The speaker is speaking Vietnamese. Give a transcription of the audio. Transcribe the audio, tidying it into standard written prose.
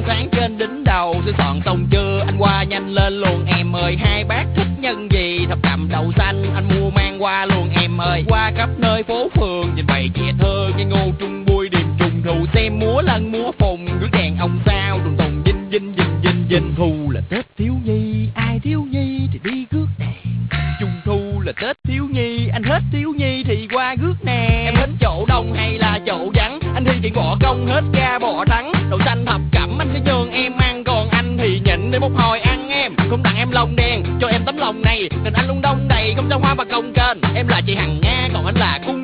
sáng trên đỉnh đầu. Sửa soạn xong chưa anh qua nhanh lên luôn em ơi. Hai bác thích nhân gì thập cẩm đậu xanh anh mua mang qua luôn em ơi. Qua khắp nơi phố phường nhìn bày che thơ nghe ngô trung bui điềm trùng thù. Xem múa lân múa phùng rước đèn ông sao đùng tùng dinh dinh dinh dinh dinh. Thu là Tết thiếu nhi, ai thiếu nhi thì đi rước đèn. Trung thu là Tết thiếu nhi, anh hết thiếu nhi thì qua rước nè. Em thích chỗ đông hay là chỗ vắng, anh thi chuyện bỏ công hết ga bỏ thắng. Đậu xanh thập cẩm anh sẽ nhường em ăn, còn anh thì nhịn để một hồi ăn em. Không tặng em lồng đen, cho em tấm lòng này, tình anh luôn đông đầy, không cho hoa mà công kênh. Em là chị Hằng Nga, còn anh là Cú